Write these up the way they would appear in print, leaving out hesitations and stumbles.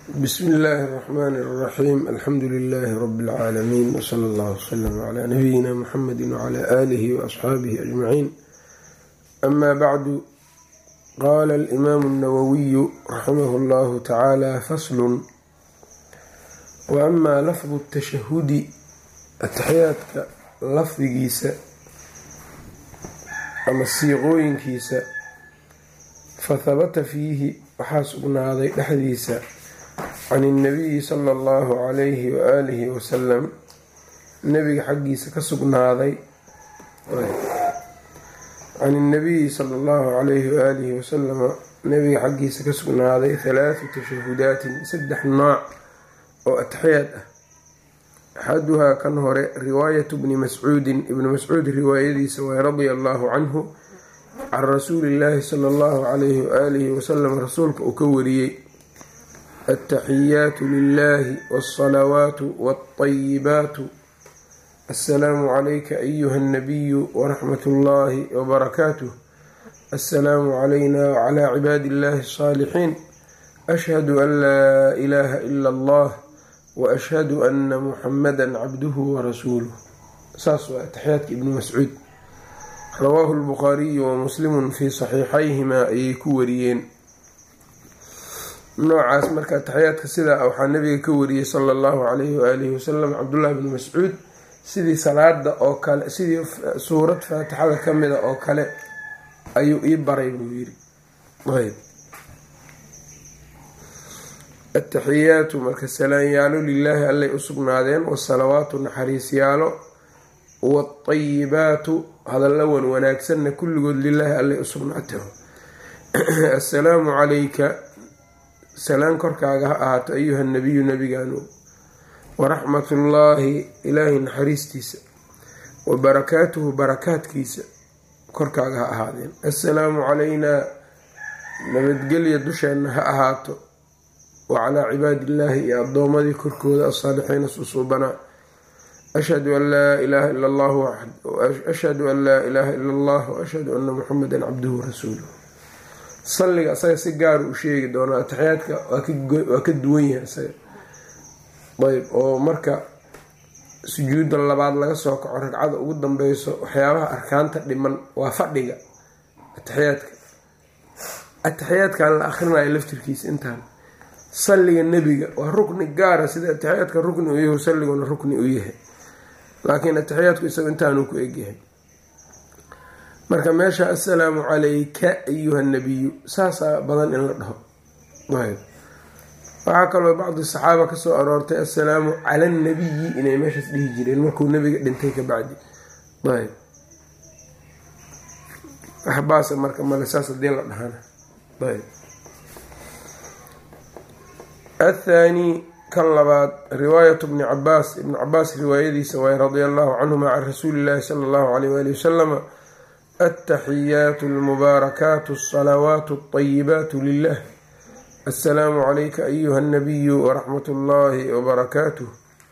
بسم الله الرحمن الرحيم. الحمد لله رب العالمين، وصلى الله وسلم على نبينا محمد وعلى آله وأصحابه أجمعين. أما بعد، قال الإمام النووي رحمه الله تعالى: فصل: وأما لفظ التشهد التحياتك لفظigiisa ama siiqooyinkiisa fahabata fiihi waxaa sugnaaday dhexdiisa can الnabiyi sala allahu calayhi waaalihi wasalam, nabiga xaggiisa ka sugnaaday can الnabiyi sala allahu calayhi waaalihi wasalama nabiga xaggiisa ka sugnaaday 3 tashahudaatin, 3 nooc oo ataxiyaad ah. axaduhaa kan hore riwaayatu bni mascuudin, ibni mascuud riwaayadiisa way radia allahu canhu can rasuuli illaahi sala allahu calayhi waaalihi wasalam, rasuulka uu ka wariyey: attaxiyaatu lilahi waasalawaatu waatayibaatu, assalaamu calayka ayuha annabiyu waraxmat ullaahi wabarakaatuh, assalaamu calayna wacalaa cibaadi illahi asaalixiin, ashhadu an laa ilaaha ila allah waashhadu ana muxamada cabduhu warasuuluh. saas waa ataxiyaadka ibni mascuud. rawaahu lbukhaariyu wa muslimun fii saxiixayhimaa ayay ku wariyeen. noocaas marka ataxiyaadka sidaa waxaa nabiga ka wariyey sala allahu calayhi waaalihi wasalam cabdullaahi bni mascuud, sidii salaada oo kale, sidii suurad faatixada ka mida oo kale ayuu ii baray buu yiri. ataxiyaatu marka salaanyaalo lilaahi allay u sugnaadeen, wasalawaatu naxariisyaalo, waatayibaatu hadalla wan wanaagsanna kulligood lilaahi allay u sugnaatee. assalaamu calayka, salaan korkaaga ha ahaato ayuha nabiyu nabigaanu, waraxmatullaahi ilaahay naxariistiisa, wabarakaatuhu barakaadkiisa korkaaga ha ahaadeen. assalaamu calaynaa nabadgelya dusheenna ha ahaato, wacalaa cibaadi illaahi iyo addoomadii korkooda asaalixiina susuubanaa. ashhadu an laa ilaaha ila allah ashhadu an laa ilaaha ila allah waashhadu anna muxamadan cabduhu warasuuluh. salliga asaga si gaaru u sheegi doonaa. ataxiyaadka waa ka duwan yahay isaga. ayb, oo marka sujuuda labaad laga soo kaco ragcada ugu dambeyso, waxyaabaha arkaanta dhiman waa fadhiga. ataxiyaadkan la akhrinayo laftirkiisa intaan salliga nebiga waa rukni gaara, sida ataxiyaadka rukni u yahay, salliguna rukni u yahay, laakiin ataxiyaadku isaga intaanuu ku egyahay. marka meesha assalaamu calayka ayuha nabiyu saasaa badan in la dhaho. waxaa kaloo bacdi saxaaba kasoo aroortay assalaamu cala annabiyi inay meeshaas dhihi jireen markuu nabiga dhintay ka bacdi. waxbaase marka male saas hadii la dhahana. athaani kan labaad riwaayatu bni cabaas, ibni cabaas riwaayadiisa waay radia allahu canhuma can rasuuli illaahi sala allahu calayh waali wasalama: attaxiyaatu almubaarakaatu asalawaatu alطayibaatu lilah, assalaamu calayka ayuha annabiyu waraxmat ullaahi wabarakaatuh,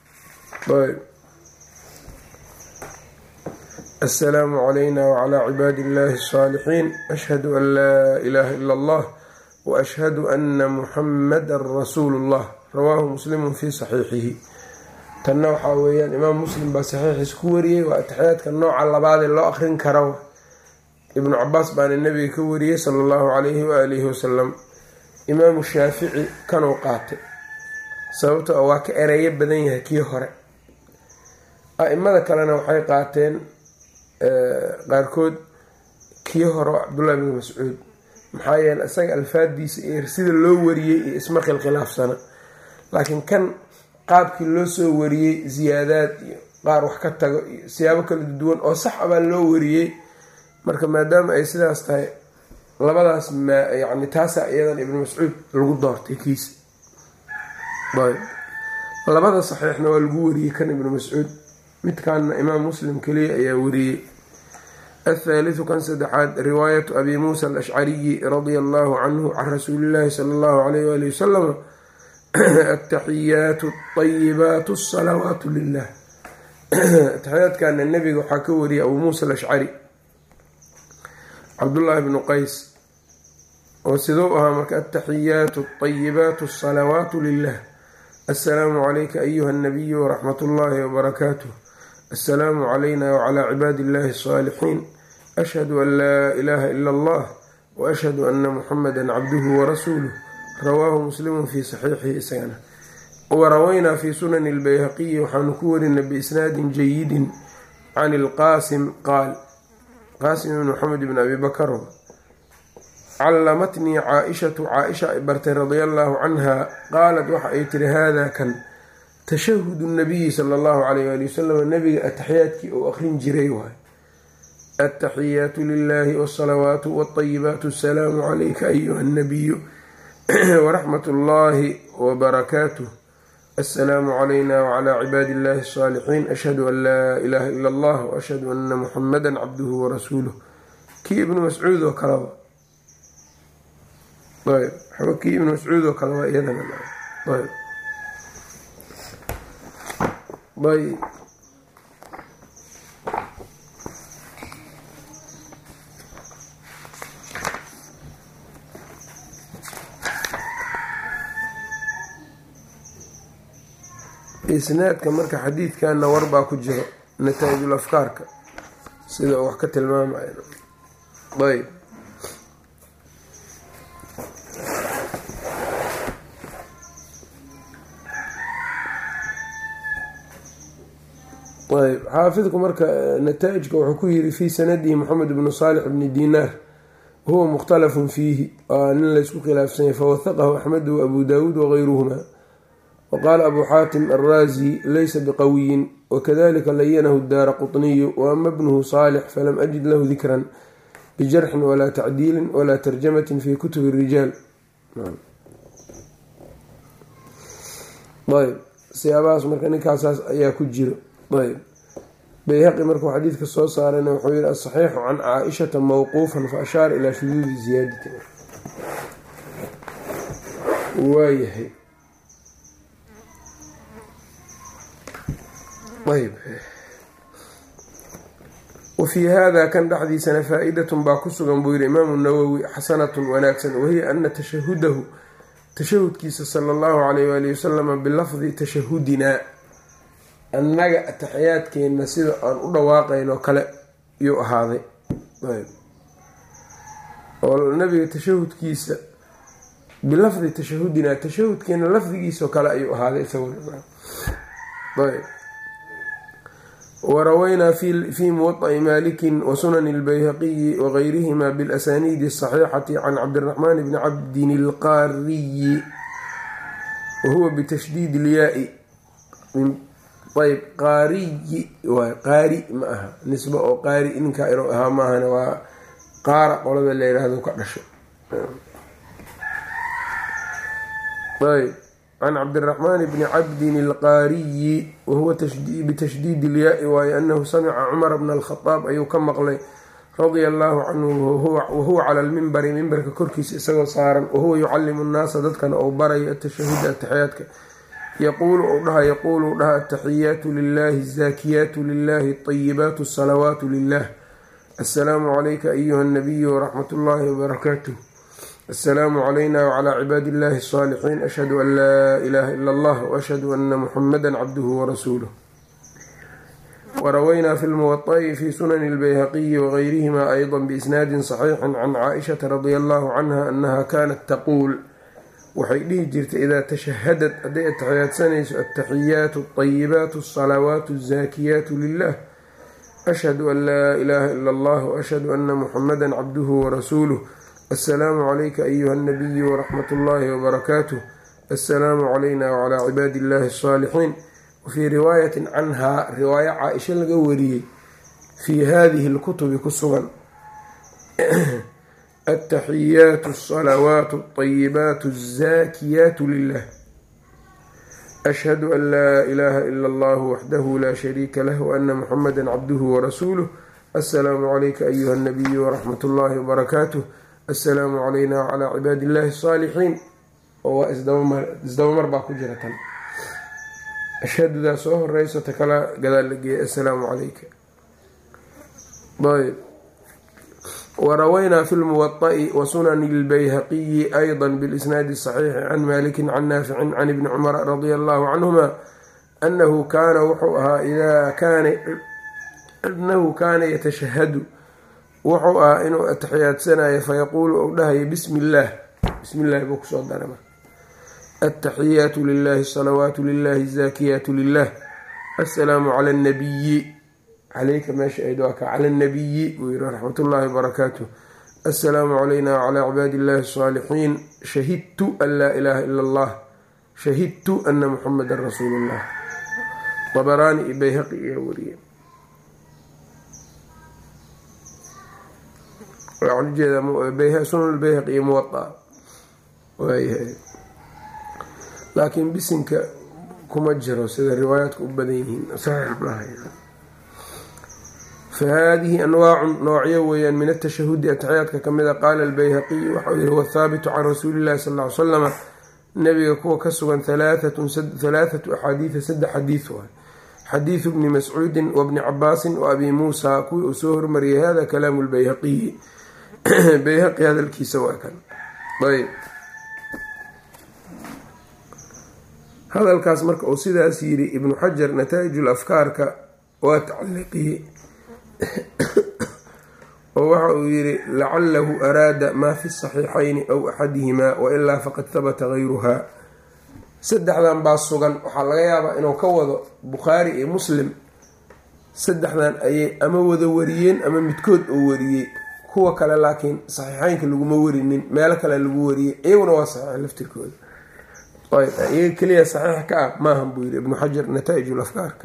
assalaamu calayna wacalaa cibaadi illaahi asaalixiin, ashhadu an laa ilaaha ila allah waashhadu ana muxamadan rasuulu llah. rawaahu muslimun fii saxiixihi. tanna waxaa weeyaan imaam muslim baa saxiixiisa ku wariyey. waa ataxiyaadka nooca labaadee loo aqrin karo. ibnu cabaas baana nabiga ka wariyey sala allahu calayhi waaalihi wasalam. imaamu shaafici kanuu qaatay, sababto waa ka ereeyo badan yahay kii hore. a-imada kalena waxay qaateen qaarkood kii hore oo cabdullahi bni mascuud, maxaa yeele isaga alfaadiisa iyo sida loo wariyey iyo isma khilkhilaafsana. laakiin kan qaabkii loo soo wariyey ziyaadaad iyo qaar wax ka tago iyo siyaabo kala duwan oo sax abaa loo wariyey. marka maadaama ay sidaas tahay, labadaas yani taasaa iyadan ibni mascuud lagu doortay kiisa. labada saxiixna waa lagu wariyey kan ibni mascuud, midkaanna imaam muslim keliya ayaa wariyey. athaalithu kan saddexaad riwaayatu abi muusa alashcariyi radia allahu canhu can rasuulillaahi sala allahu calayh waali wasalam: attaxiyaatu alطayibaatu asalawaatu lilah. ataxiyaadkana nebiga waxaa ka wariyay abuu muusa alashcari, cabdullaahi bnu qays oo sidoo ahaa marka ataxiyaatu ayibaatu asalawaatu lilah assalaamu calayka ayuha annabiyu waraxmat ullaahi wabarakaatuh assalaamu calayna wacalaa cibaadi illahi asaalixiin ashhadu an laa ilaaha ila allah waashhadu ana muxamada cabduhu warasuuluh rawaahu muslimun fii saxiixihi isagana warawaynaa fii sunani albayhaqiyi waxaanu ku warinay biisnaadin jayidin can ilqaasim qaal qaasim ibn maxamed ibn abi bakar callamatnii caa-ishatu caa-isha ay bartay radia allaahu canha qaalat waxa ay tiri haadaa kan tashahudu nabiyi sala allahu calayh waali wasalam nabiga ataxiyaadkii uu aqrin jiray waay ataxiyaatu lilahi wsalawaatu wاطayibaatu asalaamu calayka ayuha annabiyu waraxmat ullaahi wabarakaatuh assalaamu calayna wacalaa cibaadi illahi asaalixiin ashhadu an laa ilaaha ila allah waashhadu ana muxamada cabduhu warasuuluh kii ibnu mascuud oo kaleba kii ibnu mascuud oo kale waa iyadana isnaadka marka xadiidkana warbaa ku jiro nataa'ijul afkaarka sida uu wax ka tilmaamayo ayb xaafidku marka nataa'ijka wuxuu ku yiri fii sanadihi moxamed bnu saalix bni dinaar wahuwa mukhtalafun fiihi waa nin laysku khilaafsanyay fawahaqahu axmedu abu daawuud wagayruhuma waqaala abu xaatim alraazi laysa biqawiyin wakadalika layanahu daara quطniyu waama bnuhu saalix falam ajid lahu dikran bijarxin walaa tacdiilin walaa tarjamatin fi kutubi rijaal ayb siyaabahaas marka ninkaasaas ayaa ku jiro ayb bayhaqi markuu xadiidka soo saarayna wuxuu yihi asaxiixu can caa-ishata mawquufan fa ashaara ilaa shuduudi ziyaadati waayahay ayb wafii hada kan dhexdiisana faa-idatun baa ku sugan buu yihi imaamu nawowi xasanatun wanaagsan wahiya ana tashahudahu tashahudkiisa sala allahu calayh waali wasalama bilafdi tashahudinaa annaga ataxiyaadkeenna sida aan u dhawaaqaynoo kale yuu ahaaday oo nabiga tashahudkiisa bilafdi tashahudinaa tashahudkeenna lafdigiisao kale ayuu ahaaday isagayb warawaynaa fii muwaطa'i maalikin wasunani اlbayhaqiyi wagayrihima bilasaniidi asaxiixati can cabdiraxmaan bni cabdin ilqaariyi wahuwa bitashdiid ilyaa-i ayb qaariyi waay qaari ma aha nisba oo qaari ninkaa inuu ahaa maahana waa qaara qolada la yidhaahdo ka dhasho ayb can cabdiraxmaan bni cabdin ilqaariyi wahuwa bitashdiid ilyaa-i waayo anahu samica cumara bna alkhadaab ayuu ka maqlay radia allaahu canhu wahuwa cala lmimbari mimbarka korkiisa isagoo saaran wahuwa yucallimu nnaasa dadkana ou barayo atashahuda ataxiyaadka yaquulu u dhaha ataxiyaatu lilahi azaakiyaatu lilahi aطayibaatu asalawaatu lilah assalaamu calayka ayuha annabiyu waraxmat ullaahi wabarakaatuh assalaamu calayna wacalaa cibaadi illahi asaalixiin ashhadu an laa ilaaha ila allah waashhadu ana muxamada cabduhu warasuuluh warawaynaa fi lmuwaطa'i fi sunani اlbayhaqiyi wagayrihima ayضa biisnaadin saxiixin can caaishata radia allahu canha anaha kanat taquul waxay dhihi jirtay idaa tashahadad hadday ataxiyaadsanayso ataxiyaatu aطayibaatu asalawaatu azaakiyaatu lilah ashhadu an laa ilaaha ila allah waashhadu ana muxamada cabduhu warasuuluh assalaamu calayka ayuha annabiyu waraxmat ullaahi wabarakaatuh assalaamu calayna wacalaa cibaadi illahi asaalixiin wafii riwaayatin canhaa riwaayo caa-isha laga wariyey fii hadihi lkutubi ku sugan ataxiyaatu asalawaatu alطayibaatu azaakiyaatu lilah ashhadu an laa ilaaha ila allahu waxdahu laa shariika lah waana muxamada cabduhu warasuuluh assalaamu calayka ayuha annabiyu waraxmat ullaahi wabarakaatuh assalaamu calayna wacalaa cibaadi illahi asaalixiin oo waa isdabamar baa ku jira tan ashhadudaa soo horeyso ta kala gadaal la geeyay assalaamu calayka ayb warawaynaa fi lmuwaطa'i wa sunani lbayhaqiyi ayضa bilisnaadi الصaxiixi can maliki can naaficin can ibni cumar radia allahu canhuma anahu kaana wuxuu ahaa anahu kaana yatashahadu wuxuu ahaa inuu ataxiyaadsanayo fayaquulu ou dhahayo bismi illaah bismi illahi buu kusoo darama altaxiyaatu lilahi asalawaatu lilahi azaakiyaatu lilah assalaamu cala annabiyi caleyka meesha ayd waa ka cala annabiyi buu yihi raxmat ullaahi wabarakaatuh assalaamu calayna wacalaa cibaadi illahi asaalixiin shahidtu an laa ilaaha ila allah shahidtu ana muxamadan rasuulu llah dabaraani iyo bayhaqi iyo wariye waxaan ujeedaa sunan bayhaqi iyo muwaaa waayahay laakiin bisinka kuma jiro sida riwaayaadka u badan yihiin saxiix maaha. fahaadihi anwaacun noocyo weeyaan min atashahudi ataxiyaadka ka mida. qaala albayhaqiy waxau yihi wathaabitu can rasuuli llahi sal ly slama nabiga kuwa ka sugan halaathatu axaadiida 3 xadiid waay. xadiidu bni mascuudin wabni cabaasin wa abi muusa kuwii uu soo hormariyay hada kalaamu lbayhaqiyi bayhaqi hadalkiisa waa kan. ayb hadalkaas marka uu sidaas yiri ibnu xajar nataa'ijul afkaarka waa tacliiqiyey oo waxa uu yiri lacalahu araada maa fi saxiixayni aw axadihimaa wailaa faqad habata gayruhaa. saddexdan baa sugan, waxaa laga yaabaa inuu ka wado bukhaari iyo muslim. saddexdan ayay ama wada wariyeen ama midkood oo wariyey, kuwa kale laakiin saxiixeynka laguma warinin, meelo kale lagu wariyey, iyaguna waa saxiix laftirkooda. iyaga keliya saxiix ka ah maahan buu yiri ibnu xajar nataa'ijul afkaarka.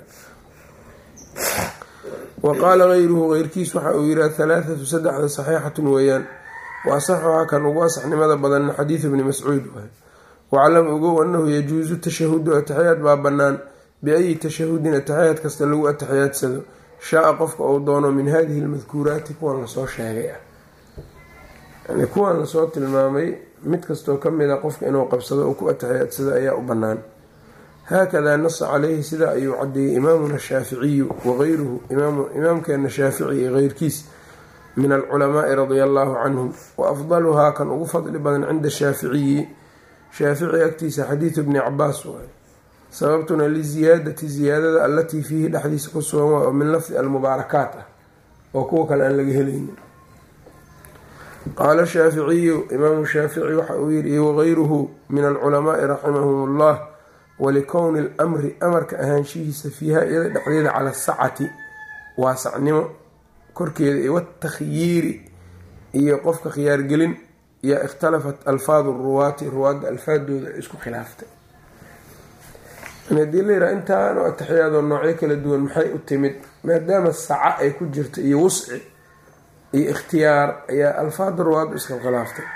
wa qaala gayruhu geyrkiis waxa uu yihi ahalaathatu 3 saxiixatun weeyaan, wa asaxuhaa kan ugu asaxnimada badanna xadiidu bni mascuud waay. waclam ogow anahu yajuusu tashahudu ataxiyaad baa bannaan biayi tashahudin ataxiyaad kasta lagu atixiyaadsado shaa-a qofka uu doono min hadihi lmadkuuraati kuwan lasoo sheegay ah. yani kuwan lasoo tilmaamay mid kastoo ka mid a qofka inuu qabsado oo ku atixiyaadsado ayaa u bannaan. haakadaa nasa caleyhi sidaa ayuu cadeeyey imaamuna shaaficiyu wagayruhu imaamkeena shaafici iyo keyrkiis min alculamaai radia allaahu canhum. wa afdaluhaa kan ugu fadli badan cinda shaaficiyi shaafici agtiisa xadiidu bni cabaas waay. sababtuna liziyaadati ziyaadada allatii fiihi dhexdiisa ku sugan waa oo min lafdi almubaarakaat ah oo kuwa kale aan laga helaynin. qaala shaaficiyu imaamu shaafici waxa uu yidhi wagayruhu min alculamaai raximahum ullah walikowni lamri amarka ahaanshihiisa fiiha iyada dhexdeeda cala asacati waasacnimo korkeeda iyo watakhyiiri iyo qofka khiyaargelin iyo ikhtalafat alfaadu ruwaati ruwaadda alfaadooda isku khilaaftay. hadii la yiraha intaan oo ataxiyaadoo noocyo kala duwan maxay u timid, maadaama saca ay ku jirto iyo wusci iyo ikhtiyaar ayaa alfaada ruwaaddu iska khilaaftay.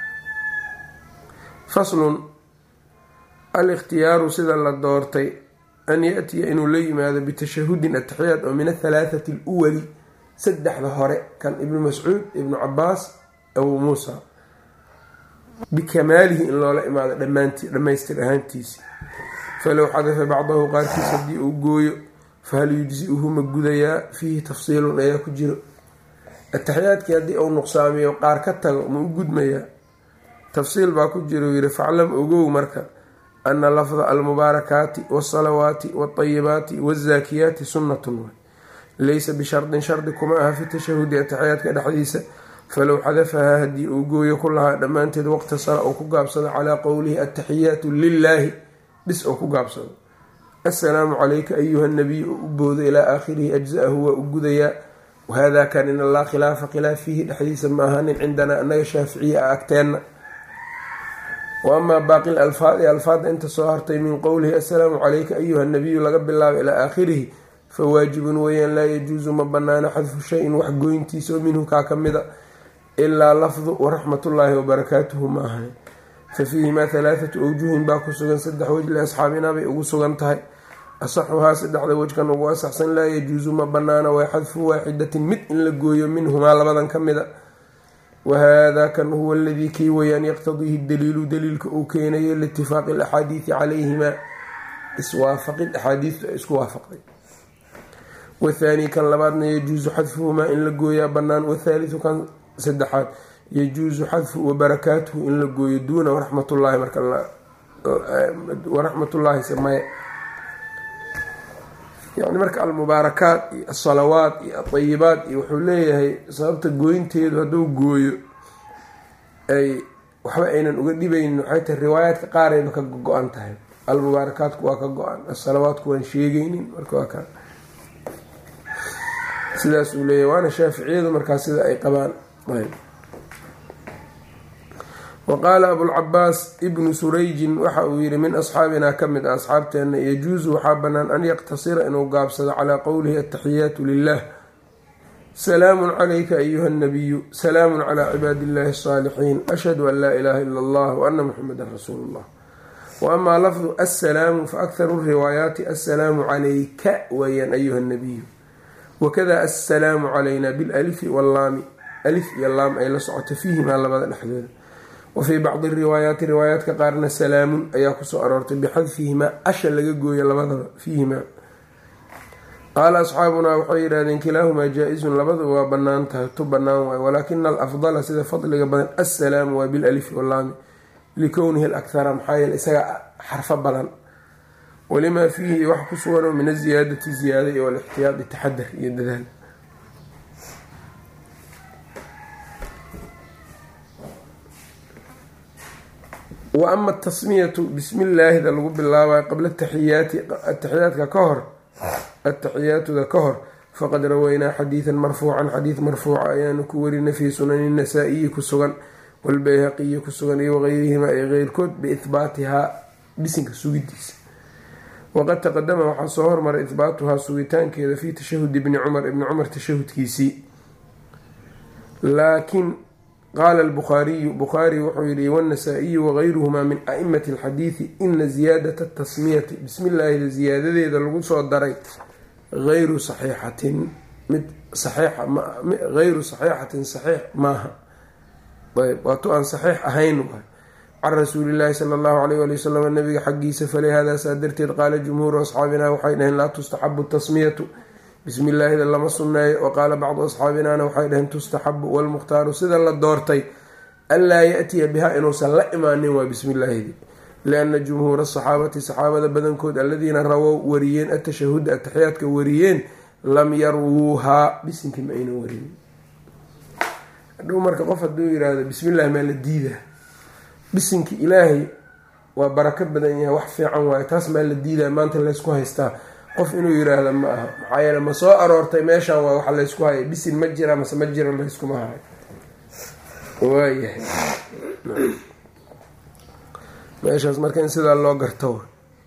faslun alikhtiyaaru sida la doortay an yaatiya inuu la yimaado bitashahudin ataxiyaad oo min ahalaathati aluwali 3 hore kan ibnu mascuud, ibnu cabaas, abuu muusa bikamaalihi in loola imaado dhammaystir ahaantiisi. falow xadafa bacdahu qaarkiis haddii uu gooyo fahal yujzi-uhu ma gudayaa fiihi tafsiilun ayaa ku jiro. ataxiyaadkii haddii uu nuqsaamiyo qaar ka tago ma u gudmayaa? tafsiil baa ku jira. yiri faclam ogow marka ana lafda almubaarakaati waasalawaati waatayibaati waazaakiyaati sunnatun laysa bishardin shardi kuma aha fi tashahudi ataxiyaadka dhexdiisa. falow xadafahaa haddii uu gooyo ku lahaa dhammaanteed waqtasara oo ku gaabsado calaa qowlihi ataxiyaatu lilaahi bis oo ku gaabsado assalaamu calayka ayuha nabiy oo u boodo ilaa aakhirihi ajza-ahu waa u gudayaa. wahaada kan in allah khilaafa khilaaf fiihi dhexdiisa ma ahanin cindanaa annaga shaaficiya a agteenna. wa amaa baaqi lalfaadi alfaadda inta soo hartay min qowlihi assalaamu calayka ayuha nabiyu laga bilaabo ilaa aakhirihi fa waajibun weeyaan laa yajuusu ma banaana xadfu shayin wax goyntiisa oo minhu kaa ka mida ilaa lafdu waraxmatullaahi wabarakaatuhu ma ahayn. fa fiihimaa 3 awjuhin baa ku sugan 3 wej liasxaabinaa bay ugu sugan tahay. asaxuhaa 3 wejkan ugu asaxsan laa yajuusu ma banaana waa xadfu waaxidatin mid in la gooyo minhumaa labadan ka mida. wahaadaa kan huwa aladii kii weyaan yaqtadiihi daliilu daliilka uu keenayo liitifaaqi alaxaadiidi calayhimaa iswaafaqid axaadiistu ay isku waafaqday. wathaani kan labaadna yajuusu xadfuhumaa in la gooyaa bannaan. wathaalithu kan saddexaad yajuusu xadfu wabarakaatuhu in la gooyo duuna waraxmatullaahi marka waraxmatullaahi sameye yani marka almubaarakaat iyo asalawaat iyo aayibaat iyo wuxuu leeyahay sababta gooyinteedu hadduu gooyo ay waxba aynan uga dhibaynin waxay tahay riwaayaadka qaarayba ka go-an tahay. almubaarakaatku waa ka go-an, asalawaatku waan sheegaynin marka waa ka sidaas uu leeyahay, waana shaaficiyadu markaa sida ay qabaan. waqaala abulcabaas ibnu surayjin waxa uu yihi min asxaabinaa ka mid ah asxaabteena yajuusu waxaa bannaan an yaqtasira inuu gaabsado calaa qowlihi ataxiyaatu lilah salaamun calayka ayuha nabiyu salaamun calaa cibaadi illahi asaalixiin ashhadu an laa ilaaha ila allah waana muxamedan rasuulu llah. wa amaa lafdu assalaamu fa akharu riwaayaati assalaamu calayka weyaan ayuha nabiyu, wakada assalaamu calayna bilalifi wallaami, alif iyo laam ay la socoto fiihimaa labada dhexdooda. wa fii bacdi riwaayaati riwaayaadka qaarna salaamun ayaa kusoo aroortay bixadfihimaa asha laga gooyo labadaba fiihimaa. qaala asxaabunaa waxay yidhahdeen kilaahumaa jaa-izun labadu waa bannaan tahay tu bannaan waayo, walaakina alafdala sida fadliga badan assalaamu waa bilalifi wallaami likownihi alakhara maxaa yeele isaga xarfo badan, walimaa fiihi wax ku sugan min aziyaadati ziyaada iyo walixtiyaadi taxadar iyo dadaal. wa ama atasmiyatu bismi illaahida lagu bilaabayo qabla ataxiyaati ataxiyaadka ka hor ataxiyaatuda ka hor faqad raweynaa xadiidan marfuucan xadiid marfuuca ayaanu ku warinay fii sunani nasaa-iyi ku sugan walbayhaqiyi ku sugan iyo waqeyrihima iyo keyrkood biihbaatihaa bisinka sugidiisa. waqad taqadama waxaa soo hormaray ihbaatuhaa sugitaankeeda fii tashahudi ibni cumar tashahudkiisii. laakiin qaala albukhaariyu bukhaari wuxuu yihi wanasaa-iyu wagayruhumaa min aimati alxadiidi ina ziyaadata tasmiyati bismi illaahida ziyaadadeeda lagu soo daray ayru saxiixatin mid hayru saxiixatin saxiix maaha, ayb waato aan saxiix ahayn waay can rasuulillaahi sala allahu alayh ali wasalam nabiga xaggiisa. falihaadaa saa darteed qaala jumhuuru asxaabinaa waxay dhaheen laa tustaxabu tasmiyatu bismi illaahida lama sunneeyo. wa qaala bacdu asxaabinaana waxay dhaheen tustaxabu walmukhtaaru sida la doortay anlaa ya-tiya bihaa inuusan la imaanin waa bismi illaahidi, lianna jumhuura asaxaabati saxaabada badankood aladiina rawow wariyeen atashahuda ataxiyaadka wariyeen lam yarwuuhaa bisinkii ma aynan warinin. hadhow marka qof hadduu yiraahdo bismi illahi maa la diidaa, bisinki ilaahay waa barako badan yahay wax fiican waayo taas maa la diidaa maanta laysku haystaa qof inuu yiraahdo ma aha, maxaa yeele ma soo aroortay meeshaan waa waxa laysku haya bisin ma jira mase ma jira layskuma hayo. waayahay meeshaas marka in sidaa loo garto.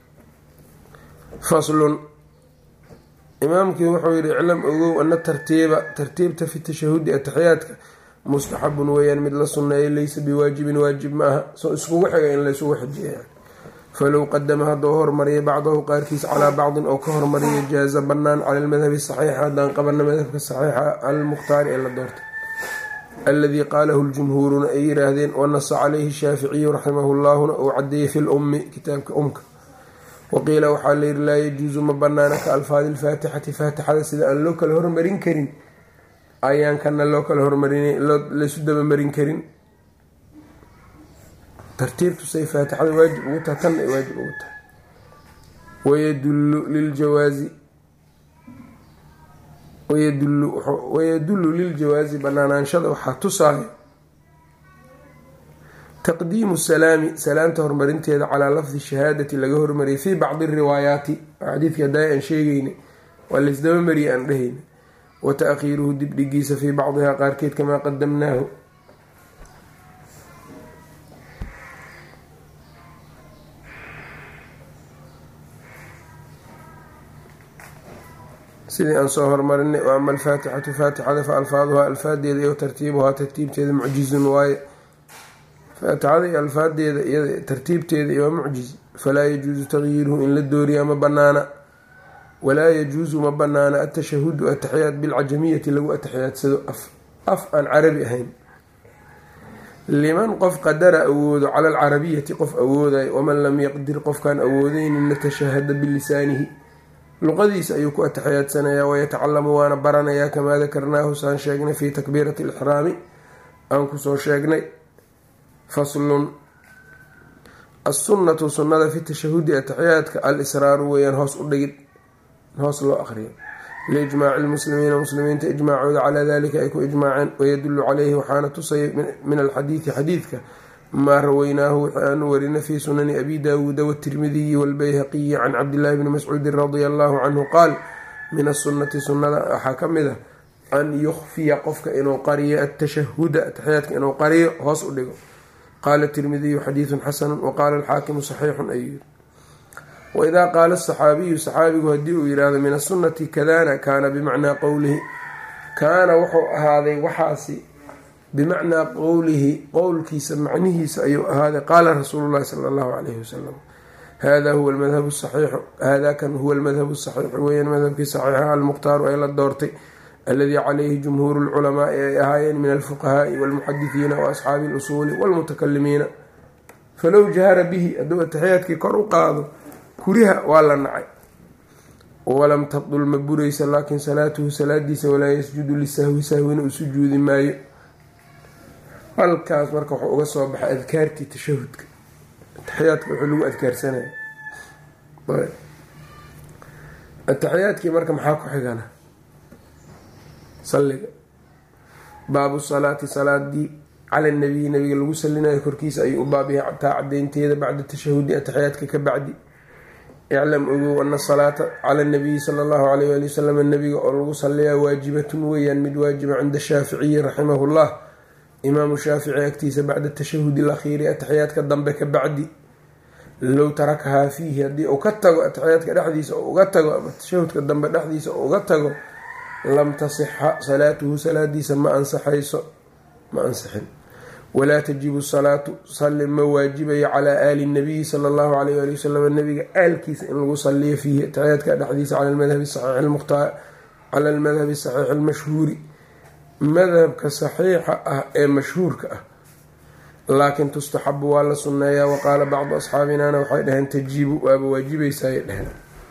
faslun imaamkii wuxuu yihi iclam ogow ana tartiibta fi tashahudi ataxiyaadka mustaxabun weeyaan mid la sunneeyo laysa biwaajibin waajib ma aha, soo iskugu xiga in laysugu xijiya. falow qadama hadduu hormariyay bacdahu qaarkiis calaa bacdin oo ka hormariya jaaza bannaan cala almadhabi saxiixa haddaan qabana madhabka saxiixa almukhtaari ee la doortay aladii qaalahu ljumhuuruna ay yiraahdeen wanasa calayhi shaaficiyu raximahu llaahuna uu cadeeyey fi lummi kitaabka umka. waqiila waxaa layihi laa yajuusu ma banaana ka alfaadi alfaatixati faatixada sida aan loo kala hormarin karin ayaan kana loo kala hormarin laysu dabamarin karin. tartiibtu say faatixada waajib ugu tahay tanna ay waajib ugu tahay. wayadullu liljawaazi banaanaanshada waxaa tusaayo taqdiimu salaami salaamta horumarinteeda calaa lafdi shahaadati laga hormariyay fii bacdi riwaayaati xadiidka hadaa aan sheegeynay waa laysdaba mariyay aan dhehayna, wa ta-khiiruhu dibdhigiisa fii bacdihaa qaarkeed kamaa qadamnaahu sidii aan soo hormarinay. wa ama alfaatixatu faatixada fa alfaaduhaa alfaadeeda iyo tartiibuhaa tartiibteeda mucjizun waaye, faatixada iyo alfaadeeda iyo tartiibteeda iyo waa mucjiz. falaa yajuusu tagyiiruhu in la dooriya ma banaana, walaa yajuusu ma banaana atashahudu ataxiyaad bilcajamiyati lagu atixiyaadsado af aan carabi ahayn. liman qof qadara awoodo cala alcarabiyati qof awoodayo, waman lam yaqdir qofkaan awoodeynin natashahada bilisaanihi luqadiisa ayuu ku atixiyaadsanayaa. wayatacalamu waana baranayaa kamaa dakarnaahu saan sheegnay fii takbiirati alixraami aan kusoo sheegnay. faslun assunnatu sunnada fi tashahudi ataxiyaadka al-israaru weeyaan hoos u dhigid, hoos loo aqriyo, liijmaaci lmuslimiina muslimiinta ijmaacooda calaa dalika ay ku ijmaaceen. wayadullu caleyhi waxaana tusaya min alxadiidi xadiidka maa rawaynaahu wixii aanu warina fii sunani abi daawuuda watirmidiyi walbayhaqiyi can cabdillaahi bni mascuudin radia allahu canhu qaal min asunati sunnada waxaa ka mid a an yukfiya qofka inuu qariyo atashahuda ataxiyaadka inuu qariyo hoos u dhigo. qaala tirmidiyu xadiidun xasanu waqaala alxaakimu saxiixun ayuu yiri. waidaa qaala asaxaabiyu saxaabigu haddii uu yidhaahdo min asunati kadana kaana bimacnaa qowlihi, kaana wuxuu ahaaday waxaasi bimacnaa qowlihi qowlkiisa macnihiisa ayuu ahaaday. qaala rasuulu llahi sala allahu calayhi wasalam hada huwa almadhabu saxiixu, hada kan huwa almadhabu saxiixu weeyaan madhabkii saxiixa almukhtaaru ee la doortay, aladii calayhi jumhuuru lculamaai ay ahaayeen min alfuqahaai walmuxadisiina wa asxaabi alusuuli walmutakalimiina. falow jahara bihi hadduu ataxiyaadkii kor u qaado kuriha waa la nacay, walam tabdul ma buraysa, laakin salaatuhu salaadiisa walaa yasjudu lisahwi sahwina u sujuudi maayo. halkaas marka wuxuu uga soo baxay adkaartii tashahudka, ataxiyaadka wuxuu lagu adkaarsanaya. ataxiyaadkii marka maxaa ku xigana salliga. baabu salaati salaadii cala nabiyi nabiga lagu salinayo korkiisa ayuu u baabyahay cataa cadeynteeda bacda tashahudi ataxiyaadka ka bacdi. iclam ogow ana asalaata cala nabiyi sala allahu alayh ali wasalam nabiga oo lagu saliyaa waajibatun weeyaan mid waajiba cinda shaaficiyi raximahu llah, imaamu shaafici agtiisa bacda tashahudi alakhiiri ataxiyaadka dambe ka bacdi. low tarakahaa fiihi haddii uu ka tago ataxiyaadka dhexdiisa oo uga tago ama tashahudka dambe dhexdiisa oo uga tago lam tasixa salaatuhu salaadiisa ma ansixin. walaa tajibu salaatu salli ma waajibayo calaa aali nabiyi sala allahu alayh ali wasalam nabiga aalkiisa in lagu saliyo fiihi ataxiyaadka dhexdiisa cala almadhabi saxiix almashhuuri, madhabka saxiixa ah ee mashhuurka ah. laakin tustaxabu waa la sunneeyaa. waqaala bacdu asxaabinaana waxay dhaheen tajibu waaba waajibaysaayay dheheen.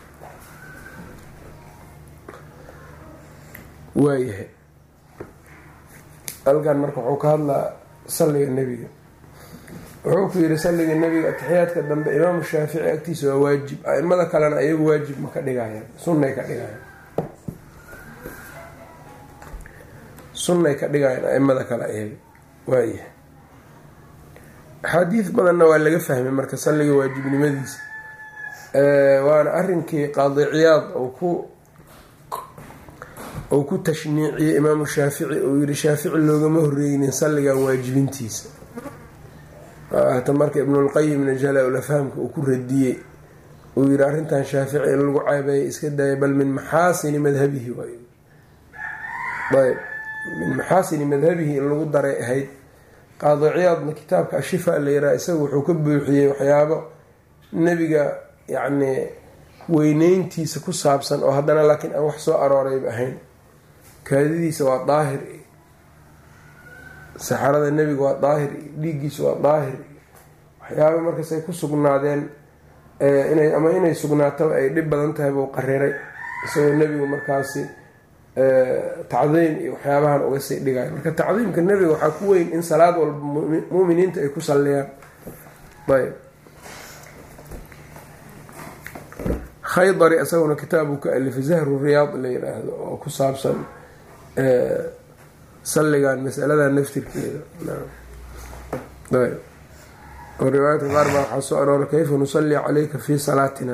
waayahay halkan marka wuxuu ka hadlaa salliga nebiga. wuxuu ku yidhi salliga nebiga ataxiyaadka dambe imaamu shaafici agtiisa waa waajib, aimada kalena ayagu waajib ma ka dhigayaan, sunnay ka dhigayaan. sunnay ka dhigayaan aimada kale ayaga. waayahay axaadiis badanna waa laga fahmay marka salliga waajibnimadiisa. waana arinkii qaadi ciyaad ou ku tashniiciyey imaamu shaafici uu yihi shaafici loogama horeynin salligan waajibintiisa. hata marka ibnulqayimna jalaa-ulafhamka uu ku radiyey uu yihi arrintan shaafici in lagu caabeeya iska daaya, bal min maxaasini madhabihi waay. ayb min maxaasini madhabihi in lagu daray ahayd. qaadi ciyaadna kitaabka ashifa la yiraha isaga wuxuu ka buuxiyey waxyaabo nebiga yacni weyneyntiisa ku saabsan oo haddana laakiin aan wax soo aroorayba ahayn. kaadidiisa waa daahir, saxarada nebiga waa daahir, dhiiggiisa waa daahir, waxyaaba markaas ay ku sugnaadeen inay sugnaataba ay dhib badan tahay buu qariray isagoo nebigu markaasi tacdiim iyo waxyaabahan uga sii dhigaya. marka tacdiimka nebiga waxaa ku weyn in salaad walba muuminiinta ay ku salliyaan. ayb khaydari isaguna kitaabu ka alifay zahru riyaad la yiraahdo oo ku saabsan salligan masalada naftirkeeda. ayb oo riwaayadka qaar baa waxaa soo aroora kayfa nusalli calayka fi salaatina.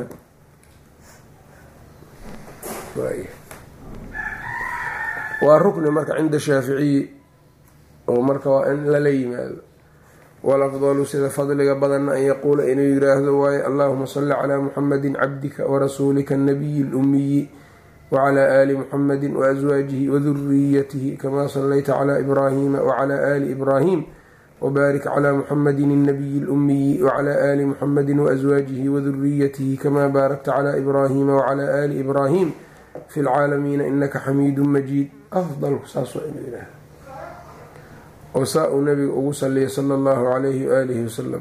waa rukni marka cinda shaaficiyi oo marka waa in lala yimaado. walafdalu sida fadliga badanna an yaquula inuu yiraahdo waaye allahuma salli calaa muxamadi cabdika warasuulika anabiyi lumiyi wacalaa aali muxamadi waaswaajihi waduriyatihi kamaa sallayta calaa ibraahima wacalaa aali ibraahim wbaarik calaa muxamadin الnabiyi اlumiyi wcalaa aali muxamadi waaswaajihi waduriyatihi kamaa baarakta calaa ibraahima wacalaa aali ibraahim fi lcaalamiina inaka xamiidu majiid. afdalku saas waa inuu yihahdo oo saa uu nabiga ugu saliyay sala allahu calayhi waaalihi wasalam.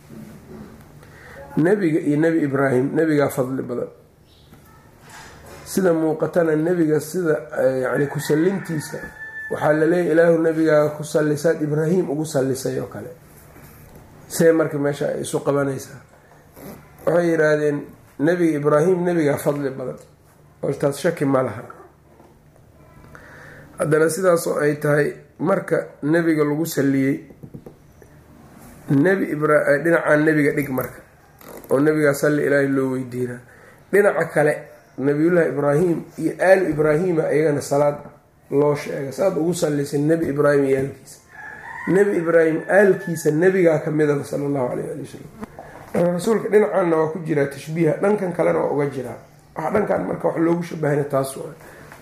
nebiga iyo nebi ibraahim nebigaa fadli badan sida muuqatana nebiga sida yani ku sallintiisa waxaa laleeyahy ilaahu nebigaaga ku sallisaad ibraahim ugu sallisay oo kale. see marka meesha ay isu qabanaysaa? waxay yidhaahdeen nebiga ibraahim nebigaa fadli badan oo taas shaki ma laha. haddana sidaas oo ay tahay marka nebiga lagu salliyey dhinacaan nebiga dhig marka oo nebigaa salli ilaahay loo weydiinaa. dhinaca kale nebiyullaahi ibraahim iyo aalu ibraahima iyagana salaad loo sheega saad ugu sallisay nebi ibraahim iyo aalkiisa. nebi ibraahim aalkiisa nebigaa ka midaba sala allahu calayh ali wasalam. marka rasuulka dhinacaanna waa ku jiraa tashbiiha, dhankan kalena waa uga jiraa. waxa dhankan marka wax loogu shabahayna taas waa.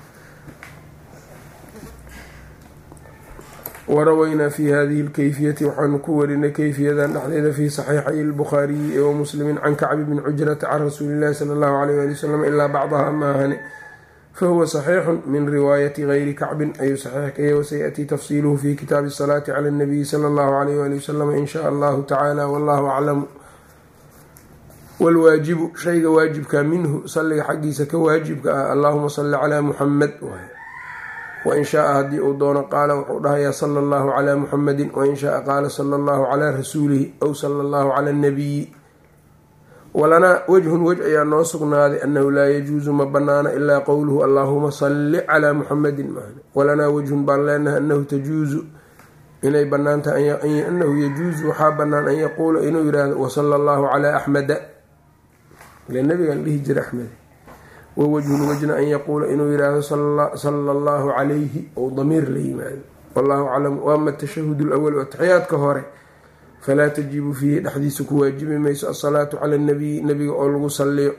warawaynaa fi hadihi lkayfiyati waxaanu ku warinay kayfiyadan dhexdeeda fii saxiixay lbukhaariyi wa muslimin can kacbi bni cujrata can rasuulillahi sala allahu alayh ali wasalam ilaa bacdaha maahane fahuwa saxiixun min riwaayati gayri kacbin ayuu saxiix ka yahay. wasayatii tafsiiluhu fi kitaabi asalaati cala nabiyi sala allahu alayh ali wasalam in shaa allahu tacaala wallahu aclamu. walwaajibu shayga waajibka minhu salliga xaggiisa ka waajibka ah allahuma salli calaa muxamed wain shaaa haddii uu doono qaala wuxuu dhahayaa sala allahu calaa muxamedin wain shaaa qaala sala allahu calaa rasuulihi aw sala allahu cala nabiyi. walanaa wajhun wej ayaa noo sugnaaday annahu laa yajuusu ma banaana ilaa qowluhu allaahuma salli calaa muxamedin maahne. walanaa wajhun baan leenahay annahu tajuusu inay bannaan tahay annahu yajuusu waxaa bannaan an yaquula inuu yidhaahdo wasala allahu calaa axmeda ile nabigaan dhihi jira axmed. wawajhun wajna an yaquula inuu yidhaahdo sala allahu calayhi ou damiir la yimaado. wallahu aclam. waama atashahud lawal ataxiyaadka hore falaa tajibu fiihi dhexdiisa ku waajibi mayso asalaatu cala nabiyi nabiga oo lagu salliyo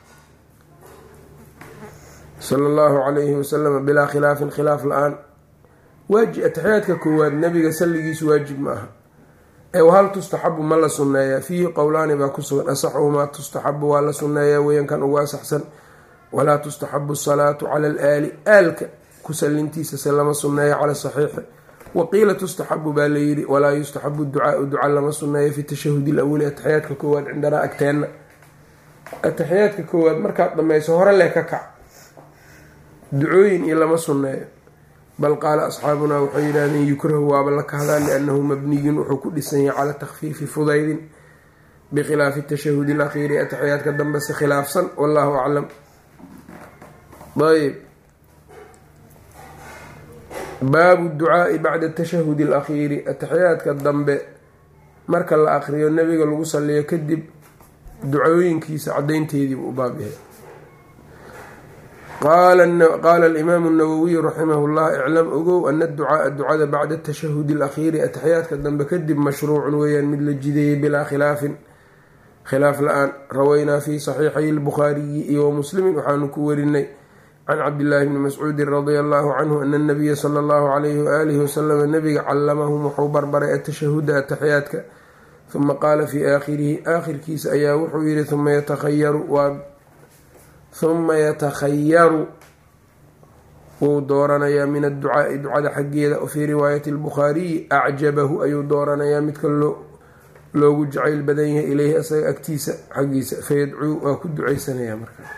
sala allahu calayhi wasalam bilaa khilaafin khilaaf la-aan. ataxiyaadka koowaad nabiga salligiisu waajib ma aha hal tustaxabu ma la sunneeyaa fiihi qowlaani baa ku sugan asaxuhumaa tustaxabu waa la sunneeyaa weyankan ugu asaxsan. walaa tustaxabu asalaatu cala alaali aalka ku sallintiisa se lama sunneeyo cala saxiixi. waqiila tustaxabu baa layidhi walaa yustaxabu ducaau duca lama sunneeyo fi tashahudi lawali ataxiyaadka koowaad cindanaa agteenna. ataxiyaadka koowaad markaad dhammayso hore lee ka kac ducooyin iyo lama sunneeyo. bal qaala asxaabunaa waxay yidhahdeen yukrahu waaba la kahdaa liannahu mabniyun wuxuu ku dhisan yahay cala takhfiifi fudaydin bikhilaafi tashahudi alakhiiri ataxiyaadka dambe si khilaafsan wallahu aclam. ayb baabu ducaai bacda tashahudi alakhiiri ataxiyaadka dambe marka la akriyo nebiga lagu saliyo kadib ducooyinkiisa cadaynteediibu u baab yahay. qaala alimaamu nawowiyu raximah llah iclam ogow ana aducaaa ducada bacda tashahudi alakhiiri ataxiyaadka dambe kadib mashruucun weeyaan mid la jideeyey bilaa khilaafin khilaaf la-aan. rawaynaa fi saxiixay lbukhaariyi iyo wamuslimin waxaanu ku warinay can cabdillaahi bni mascuudin radia allahu canhu ana anabiya sala allahu calayhi waaalihi wasalama nabiga callamahum wuxuu barbaray atashahuda ataxiyaadka uma qaala fii aakhirihi aakhirkiisa ayaa wuxuu yihi uma yatakhayaru wuu dooranayaa min adducaai ducada xaggeeda o fii riwaayati albukhaariyi acjabahu ayuu dooranayaa midka loogu jacayl badan yahay ileyhi asaga agtiisa xaggiisa fayadcuu waa ku ducaysanayaa markaa.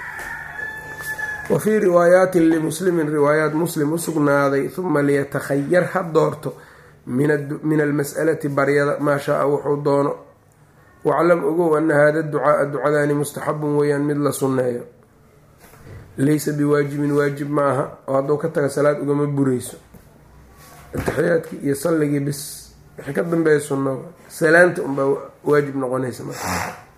wa fii riwaayaatin limuslimin riwaayaat muslim u sugnaaday uma liyatakhayar ha doorto min almas'alati baryada maa shaa-a wuxuu doono. waclam ogow ana hada ducaaa ducadaani mustaxabun weeyaan mid la sunneeyo laysa biwaajibin waajib ma aha oo hadduu ka taga salaad ugama burayso. ataxiyaadkii iyo salligii bis wixii ka dambeeya sunno salaanta unbaa waajib noqonaysa marka.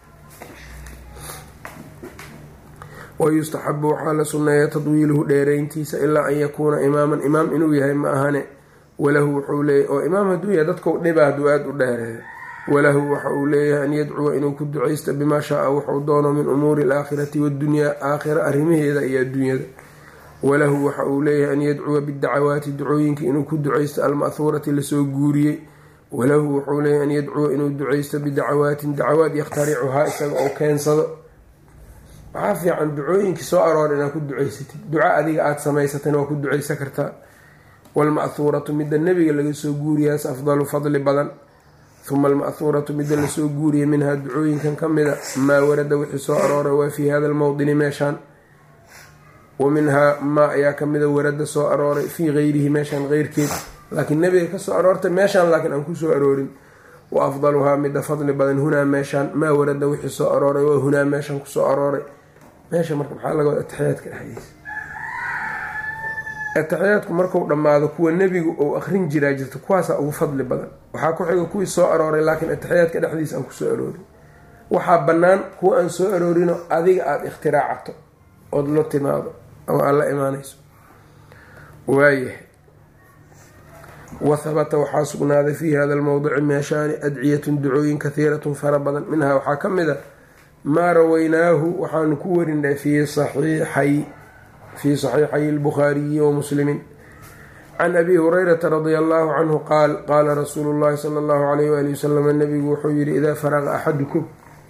wayustaxabu waxaa la sunneeya tadwiiluhu dheerayntiisa ilaa an yakuuna imaaman imaam inuu yahay ma ahane. walahu wuxuu leeyahy oo imaam hadduu yahay dadkau dhiba hadduu aada u dheereeyo. walahu waxa uu leeyahay an yadcuwa inuu ku ducaysta bimaa shaa-a wuxuu doono min umuuri alaakhirati waddunyaa aakhira arrimaheeda iyo adduunyada. walahu waxa uu leeyahay an yadcuwa bidacawaati ducooyinka inuu ku ducaysto alma'huurati lasoo guuriyey. walahu wuxuu leeyahay an yadcuwa inuu ducaysto bidacawaatin dacawaad yakhtaricuhaa isaga oo keensado. waxaa fiican ducooyinkii soo aroor inaad ku ducaysatid. duca adiga aada samaysatana waa ku ducaysan kartaa. waalma'huuratu midda nebiga laga soo guuriyaas afdalu fadli badan. uma alma'huuratu midda lasoo guuriyay minhaa ducooyinkan ka mida maa warada wixii soo arooray waa fii hada almowdini meeshaan wa minhaa maa ayaa kamida warada soo arooray fii gayrihi meeshaan keyrkeed laakiin nebiga kasoo aroortay meeshaan laakiin aan kusoo aroorin wa afdaluhaa midda fadli badan hunaa meeshaan maa warada wixii soo arooray waa hunaa meeshaan kusoo arooray. meesha marka maxaa laga wada ataxiyaadka dhexdiisa. ataxiyaadku marku dhammaado kuwa nebigu uu akrin jiraa jirta kuwaasaa ugu fadli badan. waxaa ku xiga kuwii soo arooray laakiin ataxiyaadka dhexdiisa aan kusoo aroorin. waxaa bannaan kuwa aan soo aroorino adiga aada ikhtiraacto ood la timaado ama aad la imaanayso. waayahay wahabata waxaa sugnaaday fii hada almowdici meeshaani adciyatun ducooyin kahiiratun fara badan. minhaa waxaa ka mid a maa rawaynaahu waxaanu ku warinay fii saxiixay albukhaariyi wa muslimin can abi hurayrata radia allahu canhu qaal qaala rasuulu llahi sala allahu alayh waali wasalam nabigu wuxuu yihi idaa faraqa axadukum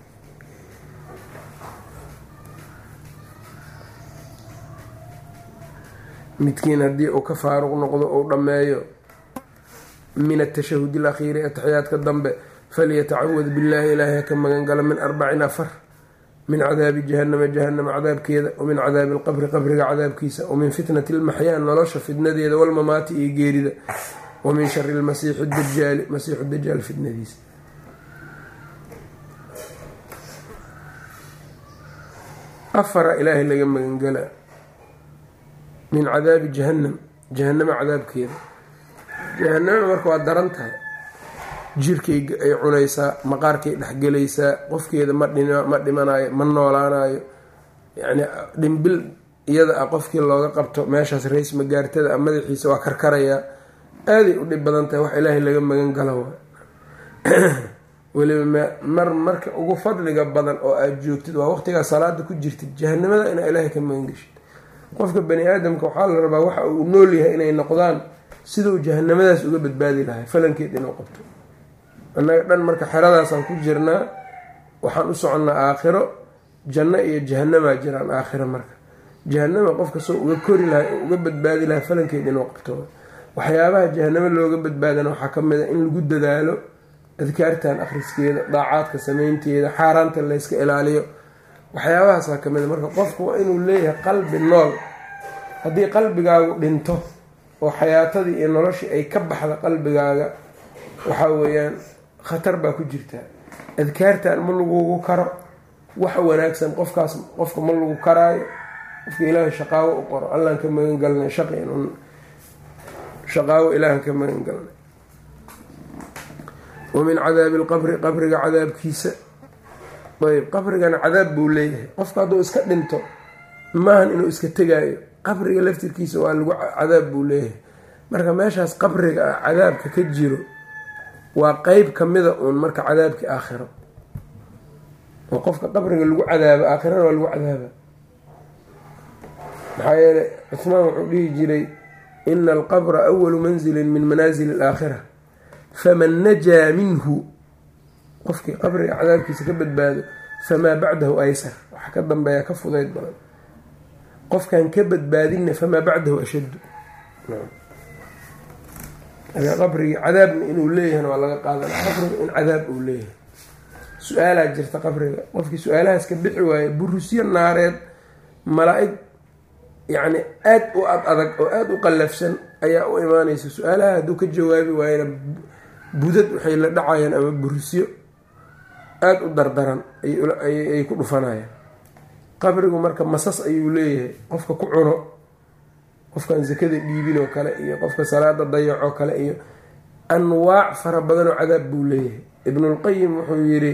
midkiin haddii uu ka faaruq noqdo ou dhammeeyo min atashahud alakhiiri ataxiyaadka dambe falyatacawad billaahi ilaahi haka magangala min 4 min cadaabi jahanama jahanama cadaabkeeda wa min cadaabi alqabri qabriga cadaabkiisa wa min fitnati almaxyaa nolosha fitnadeeda walmamaati iyo geerida wa min shari lmasiixi dajaali masiixu dajaal fitnadiisa. afara ilaahay laga magangala min cadaabi jahanam jahanama cadaabkeeda. jahanama marka waa daran tahay, jirkay ay cunaysaa, maqaarkay dhexgelaysaa, qofkeeda ma dhimanayo, ma noolaanayo. yacni dhimbil iyada ah qofkii looga qabto meeshaas rays magaartada madaxiisa waa karkarayaa. aaday u dhib badan tahay, wax ilaahay laga magan galo weliba marka ugu fadliga badan oo aada joogtid waa waqtigaa salaada ku jirtid jahanamada inaa ilaahay ka magan geshid. qofka bani aadamka waxaa la rabaa waxa uu nool yahay inay noqdaan siduu jahanamadaas uga badbaadi lahay falankeed inuu qabto. annaga dhan marka xeradaasaan ku jirnaa, waxaan u soconnaa aakhiro. janno iyo jahanamaa jiraan aakhiro. marka jahanama qofka soo uga kori lahay oo uga badbaadi lahay falankeed inuu qabto. waxyaabaha jahanamo looga badbaadana waxaa ka mid a in lagu dadaalo adkaartan akhriskeeda, daacaadka samaynteeda, xaaraanta layska ilaaliyo. waxyaabahaasaa ka mid a. marka qofku waa inuu leeyahay qalbi nool. haddii qalbigaagu dhinto oo xayaatadii iyo noloshii ay ka baxda qalbigaaga, waxaa weeyaan khatar baa ku jirtaa. adkaartan ma lagugu karo, wax wanaagsan qofka ma lagu karaayo. qofka ilaahay shaqaawo u qoro, allaan ka magan galnay shaqaawo ilaahan ka magan galnay. wa min cadaabi alqabri qabriga cadaabkiisa. ayb qabrigana cadaab buu leeyahay. qofka hadduu iska dhinto maahan inuu iska tegaayo, qabriga laftirkiisa waa lagu cadaab buu leeyahay. marka meeshaas qabriga ah cadaabka ka jiro waa qeyb kamida uun marka cadaabkii aakhiro. oo qofka qabriga lagu cadaabo aakhirana waa lagu cadaaba. maxaa yeeley cuhmaan wuxuu dhihi jiray ina alqabra awalu manzilin min manaazili alaakhira faman najaa minhu, qofkii qabriga cadaabkiisa ka badbaado famaa bacdahu aysar, waxa ka dambeeya ka fudayd badan. qofkan ka badbaadinna famaa bacdahu ashaddu. qabrigi cadaabna inuu leeyahayna waa laga qaadana. qabriga in cadaab uu leeyahay. su-aalaa jirta qabriga, qofkii su-aalahaas ka bixi waaye burusyo naareed, malaa-ig yacni aada u adag oo aada u qallafsan ayaa u imaanaysa. su-aalaha hadduu ka jawaabi waayana budad waxay la dhacayaan ama burusyo aada u dardaran ay ku dhufanayaan. qabrigu marka masas ayuu leeyahay, qofka ku cuno, qofkan sakada dhiibin oo kale iyo qofka salaada dayacoo kale iyo anwaac fara badanoo cadaab buu leeyahay. ibnulqayim wuxuu yidhi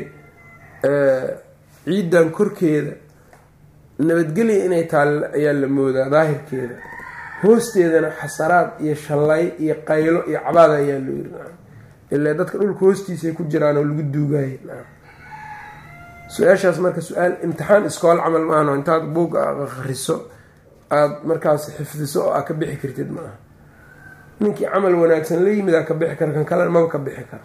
ciidan korkeeda nabadgelya inay taal ayaa la moodaa daahirkeeda, hoosteedana xasaraad iyo shallay iyo qaylo iyo cabaad ayaa loo yiri. ilaa dadka dhulka hoostiisay ku jiraan oo lagu duugaayay. su-aashaas marka su-aal imtixaan iskool camal maahan oo intaad buugga akhriso aada markaas xifdiso oo aad ka bixi kartid ma aha. ninkii camal wanaagsan la yimid aa ka bixi kara, kan kalena maba ka bixi kara.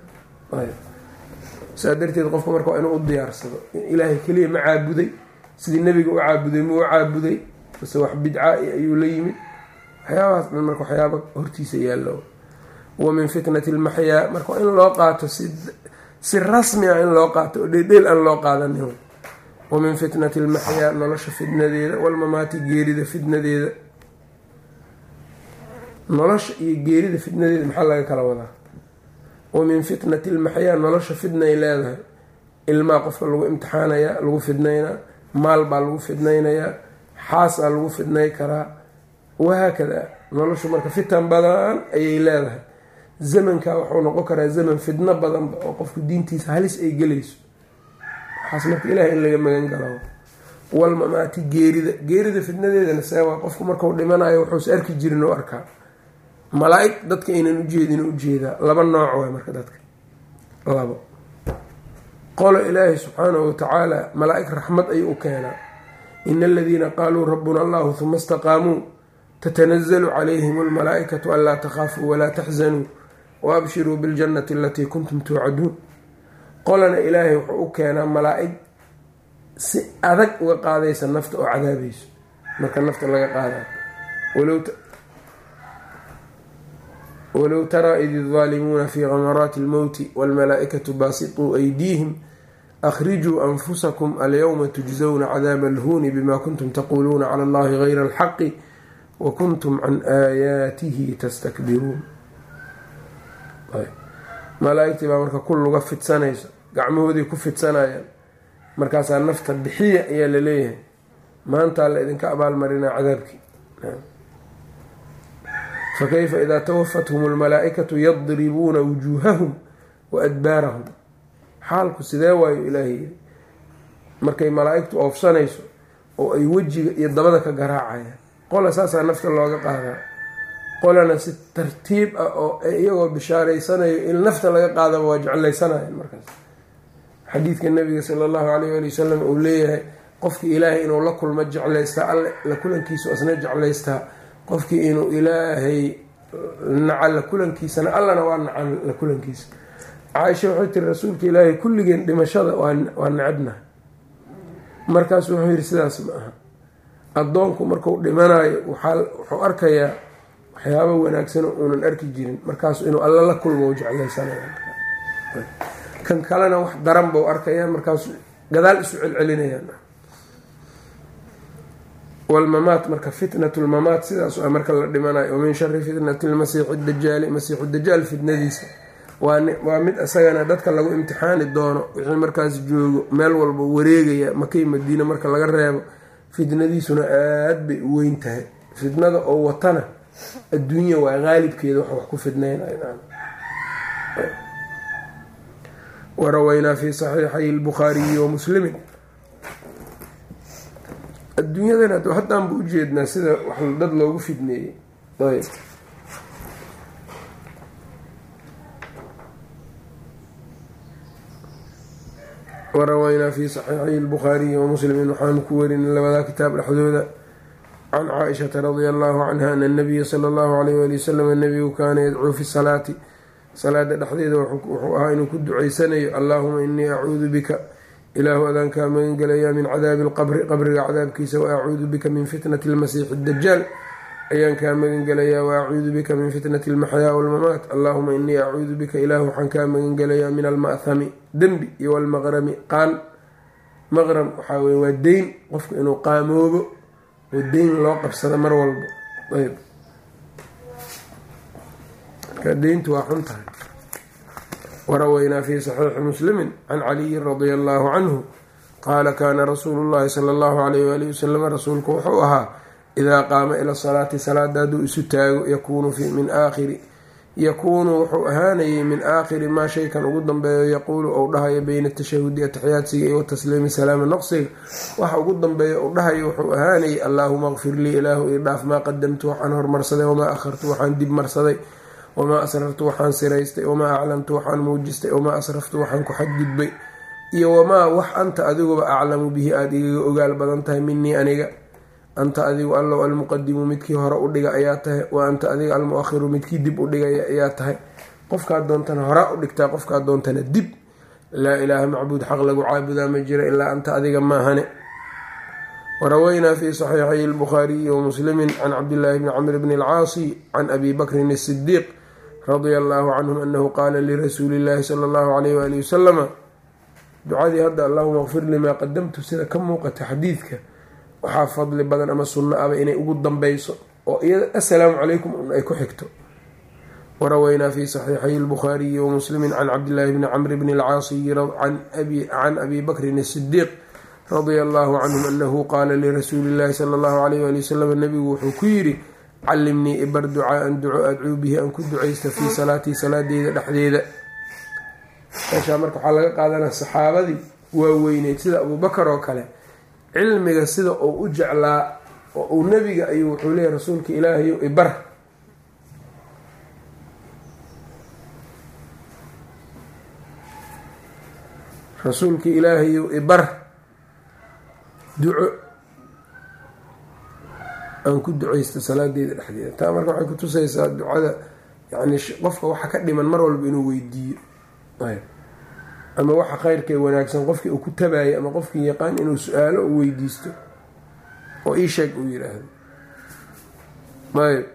saa darteed qofka marka waa inuu u diyaarsado in ilaahay keliya ma caabuday sidii nebiga u caabuday ma u caabuday base wax bidca ayuu la yimid. waxyaabahaas dhan marka waxyaaba hortiisa yaallo. wa min fitnati almaxyaa marka in loo qaato si rasmi ah in loo qaato oo dheedheel aan loo qaadanin. wa min fitnati almaxyaa nolosha fitnadeeda walmamaati geerida fitnadeeda. nolosha iyo geerida fitnadeeda maxaa laga kala wadaa? wa min fitnati almaxyaa nolosha fitnay leedahay, ilmaa qofka lagu imtixaanayaa, lagu fidnaynaa, maal baa lagu fidnaynayaa, xaasaa lagu fidnay karaa, wahaakadaa. noloshu marka fitan badan ayay leedahay. zamankaa wuxuu noqon karaa zaman fidno badanba oo qofku diintiisa halis ay gelayso, waxaas marka ilaah in laga magan galo. walmamaati geerida fidnadeedana seewaa qofku markau dhimanayo wuxuusa arki jirin oo arkaa. malaa-ig dadka aynan ujeedin ujeedaa. laba nooc waay marka dadka, labo qolo ilaahi subxaanahu watacaala malaa-ig raxmad ayuu u keenaa. ina aladiina qaaluu rabbuna allahu huma istaqaamuu tatanazalu calayhim almalaa-ikatu anlaa takhaafuu walaa taxzanuu waabshiruu biljannati alatii kuntum tuucaduun. qolana ilaahay wuxuu u keenaa malaa-ig si adag uga qaadaysa nafta oo cadaabayso marka nafta laga qaadayo. walow taraa id الظaalimuuna fii gamaraati اlmowti wاlmalaa-ikatu baasituu aydiihim akhrijuu anfusakum alyowma tujzawna cadaaba alhuuni bima kuntum taquuluuna cala allahi gayra alxaqi wa kuntum can aayaatihi tastakbiruun. malaa-igtii baa marka ku luga fidsanayso, gacmahoodii ku fidsanayaan, markaasaa nafta bixiya ayaa la leeyahay, maantaa la idinka abaalmarinaa cadaabkii. fakayfa idaa tawafathum almalaa-ikatu yadribuuna wujuuhahum wa adbaarahum. xaalku sidee waayo ilaahay yiri markay malaa-igtu oofsanayso oo ay wejiga iyo dabada ka garaacayaan. qola saasaa nafta looga qaadaa, qolana si tartiib ah oo iyagoo bishaaraysanayo in nafta laga qaadaba waa jeclaysanayaan. markaas xadiidka nabiga sala allahu calayh ali wasalam uu leeyahay qofkii ilaahay inuu la kulmo jeclaystaa, alle la kulankiisu asna jeclaystaa. qofkii inuu ilaahay naca la kulankiisana allana waa nacan la kulankiisa. caaisha waxay tiri rasuulka ilaahay kulligeen dhimashada waa necabnaha. markaasuu wuxuu yidhi sidaas ma aha, addoonku marku dhimanayo wuxuu arkayaa waxyaaba wanaagsan oo uunan arki jirin, markaasu inuu alla la kulmo u jeclaysanaya. kan kalena wax daran bau arkayaa, markaasu gadaal isu celcelinayaan. walmamaat marka fitnatu lmamaat sidaas a marka la dhimanayo. wamin shari fitnati lmasiixi dajaali, masiixu dajaal fitnadiisa waa mid isagana dadka lagu imtixaani doono. wixii markaas joogo meel walba wareegaya makay madiina marka laga reebo, fitnadiisuna aada bay u weyn tahay. fitnada oo watana adduunya waa qaalibkeeda wax ku fidnaynay. warawaynaa fi saxiixay lbukhaariyi wa muslimin. adduunyadana haddaan ba ujeednaa sida wax dad loogu fidneeyey. ayb warawaynaa fi saxiixay lbukhaariyi wa muslimin, waxaanu ku warinay labadaa kitaab dhexdooda can caaishata radia allahu canha ana nabiya sala allahu alayh wali wasalam nabigu kaana yadcuu fi salaati, salaada dhexdeeda wuxuu ahaa inuu ku duceysanayo allaahuma inii acuudu bika, ilaahu adaan kaa magan gelayaa min cadaabi alqabri, qabriga cadaabkiisa, wa acuudu bika min fitnati almasiixi dajaal, ayaan kaa magan gelayaa, wa acuudu bika min fitnati almaxyaa walmamaat, allaahuma inii acuudu bika, ilaahu waxaan kaa magan gelayaa min alma'hami dembi iyo walmaqrami qaan. maqram waxaa weye waa deyn, qofku inuu qaamoobo oo deyn loo qabsado mar walba. ayb marka deyntu waa xun tahay. warawaynaa fi saxiixi muslimi can caliyin radia allahu canhu qaala kaana rasuulu llahi sala allahu alayh waalihi wasalam, rasuulku wuxuu ahaa idaa qaama ila salaati, salaada hadduu isu taago, yakuunu wuxuu ahaanayay min aakhiri maa shaykan ugu dambeeyo yaquulu ou dhahayo beyna tashahudi ataxiyaadsiga iyo watasliimi salaama naqsiga, waxa ugu dambeeya ou dhahayo wuxuu ahaanayay allaahuma qfir lii, ilaahu ii dhaaf maa qadamtu waxaan hormarsaday, wamaa akhartu waxaan dib marsaday, wamaa asrartu waxaan siraystay, wamaa aclamtu waxaan muujistay, wamaa asraftu waxaan ku xadgudbay, iyo wamaa wax anta adiguba aclamu bihi aada igaga ogaal badan tahay minii aniga. anta adigu allow almuqadimu midkii hore u dhiga ayaa tahay, wa anta adiga almuakhiru midkii dib u dhigaya ayaa tahay. qofkaa doontana horaa u dhigtaa, qofkaa doontana dib. laa ilaaha macbuud xaq lagu caabudaa ma jira ilaa anta adiga maahane. warawaynaa fi saxiixay lbukhaariyi wa muslimin can cabdillaahi bni camr bni alcaasi can abi bakrin asidiiq radia allahu canhum anahu qaala lirasuuli illaahi sala allahu alayh waalihi wasalama, ducadii hadda allahuma qfir lii maa qadamtu sida ka muuqata xadiidka waxaa fadli badan ama sunno aba inay ugu dambayso oo iyada assalaamu calaykum un ay ku xigto. waraweynaa fi saxiixay lbukhaariyi wamuslimi can cabdillaahi bni camr bni alcaasiyi can abi bakrin asidiiq radia allahu canhum anahu qaala lirasuuli illaahi sala allahu alayh ali wasalam nabigu wuxuu ku yidhi callimnii ibar ducaaan duco adcuu bihi aan ku ducaysta fii salaatii salaadeyda dhexdeeda. meeshaa marka waxaa laga qaadanaa saxaabadii waaweyneyd sida abubakar oo kale cilmiga sida uu u jeclaa oo uu nebiga ayuu wuxuu leeyahy rasuulka ilaahayo ibar rasuulka ilaahayow ibar duco aan ku ducaysta salaadeeda dhexdeeda. taa marka waxay ku tusaysaa ducada yani qofka waxa ka dhiman mar walba inuu weydiiyo ama waxa khayrkee wanaagsan qofkii uu ku tabaayay ama qofkii yaqaan inuu su-aalo u weydiisto oo ii sheeg uu yidhaahdo. ayb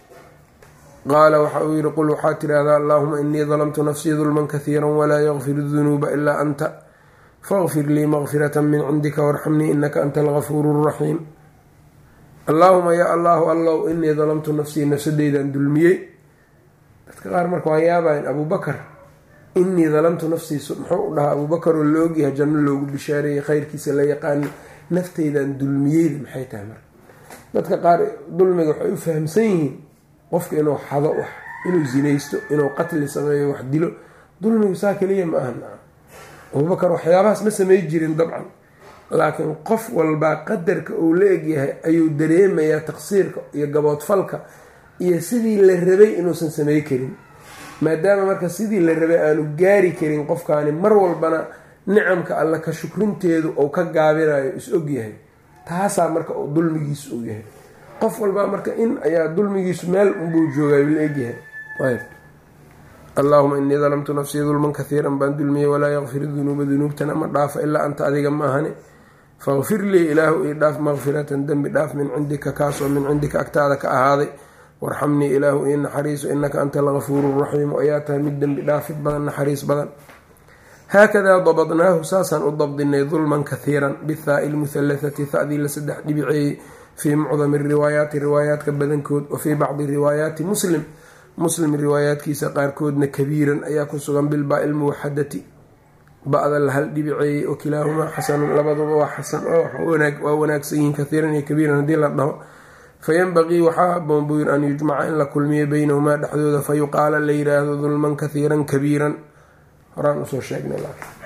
qaala waxa uu yihi qul waxaa tidhaahdaa allaahuma inii dalamtu nafsii dulman kahiira walaa yakfiru dunuuba ilaa anta faqfir lii maqfirata min cindika warxamnii inaka anta algafuuru raxiim. allaahuma yaa allaahu allow inii dalamtu nafsii nafsadeydaan dulmiyey. dadka qaar marka waa yaabayan abubakar inii dalamtu nafsii muxuu u dhahaa abubakar oo la ogyahay janno loogu bishaareeyey khayrkiisa la yaqaano nafteydaan dulmiyeyda maxay tahay marka. dadka qaar dulmiga waxay u fahamsan yihiin qofka inuu xado wax inuu zinaysto inuu qatli sameeyo wax dilo dulmigu saa keliya ma ahan. abubakar waxyaabahaas ma samey jirin dabcan laakiin qof walbaa qadarka uu la egyahay ayuu dareemayaa taqsiirka iyo gaboodfalka iyo sidii la rabay inuusan samey karin. maadaama marka sidii la rabay aanu gaari karin qofkaani mar walbana nicamka alla ka shukrinteedu uu ka gaabinayo is ogyahay taasaa marka uu dulmigiisu uu yahay. qof walbaa marka in ayaa dulmigiisu meel unbuu joogayu la egyahay. ayb allaahuma inii dalamtu nafsii dulman kahiiran baan dulmiyey walaa yakfir dunuuba dunuubtana ma dhaafa ilaa anta adiga ma ahane faqfir lii ilaahu ii dhaaf maqfiratan dembi dhaaf min cindika kaasoo min cindika agtaada ka ahaaday warxamnii ilaahu ii naxariiso inaka anta algafuuru raxiimu ayaa tahay mid dembi dhaafid badan naxariis badan. haakadaa dabadnaahu saasaan u dabdinay dulman kahiiran bithaai lmuhalahati hadii la saddex dhibiceeyey fii mucdami riwaayaati riwaayaadka badankood wa fii bacdi riwaayaati muslim riwaayaadkiisa qaarkoodna kabiiran ayaa ku sugan bilbaa ilmuwaxadati ba-da la hal dhibiceeyey oo kilaahumaa xasanun labaduba waa xasan waa wanaagsan yihiin kahiiran iyo kabiiran haddii la dhaho fayanbaqii waxaa haboon buu yiri an yujmaca in la kulmiyo beynahumaa dhexdooda fayuqaala la yiraahdo dulman kahiiran kabiiran. horaan usoo sheegnay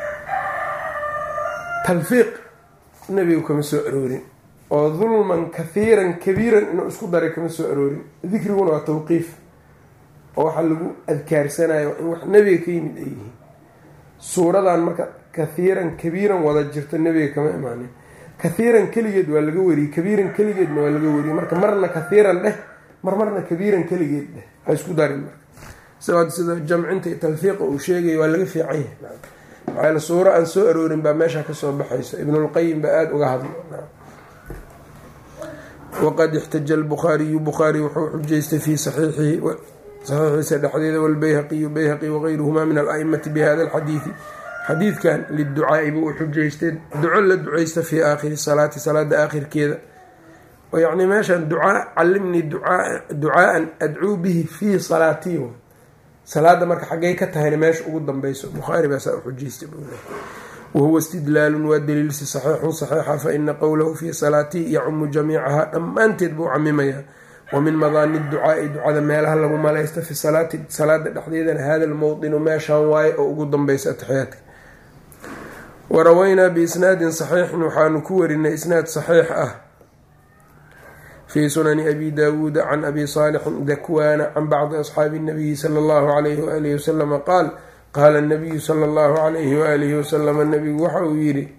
talfiiq nebigu kama soo aroorin oo dulman kahiiran kabiiran inuu isku daray kama soo aroorin. dikriguna waa tawqiif oo waxaa lagu adkaarsanayo in wax nebiga ka yimid ay yihiin. suuradan marka kahiiran kabiiran wada jirta nebiga kama imaanin. kahiiran keligeed waa laga wariyey kabiiran keligeedna waa laga wariyey marka marna kahiiran dheh marna kabiiran keligeed dheh ha isku darin marka sida jamcinta iyo talfiiqa uu sheegaya waa laga fiican yahay. maxaa suuro aan soo aroorin baa meesha kasoo baxaysa. ibnulqayim baa aada uga hadla. waqad ixtaja albukhaariyu bukhaari wuxuu xujaystay fii saxiixiisa dhexdeeda walbayhaqiyu bayhaqi wagayruhumaa min al-aimati bihada alxadiidi xadiidkan liducaai buu u xujaystay duco la ducaysta fii aakhiri salaati salaada aakhirkeeda. yacni meeshan ducaa callimnii ducaaan adcuu bihi fii salaatii salaada marka xaggay ka tahayna meesha ugu danbeyso bukhaari baa saa u xujaystay wahuwa istidlaalun waa daliilsi saxiixun saxiixa fa ina qowlahu fii salaatii yacumu jamiicahaa dhammaanteed buu camimayaa. wa min madaani ducaai ducada meelaha lagu malaysta fi salaati salaada dhexdeedana hada lmowdinu meeshaan waaye oo ugu danbeysa ataxiyaadka. waraweynaa biisnaadin saxiixin waxaanu ku warinay isnaad saxiix ah fii sunani abi daawuuda can abi saalixin dakwaana can bacdi asxaabi nabiyi sala allahu calayhi waalihi wasalama qaal qaala nabiyu sala allahu calayhi waalihi wasalama nabigu waxa uu yidhi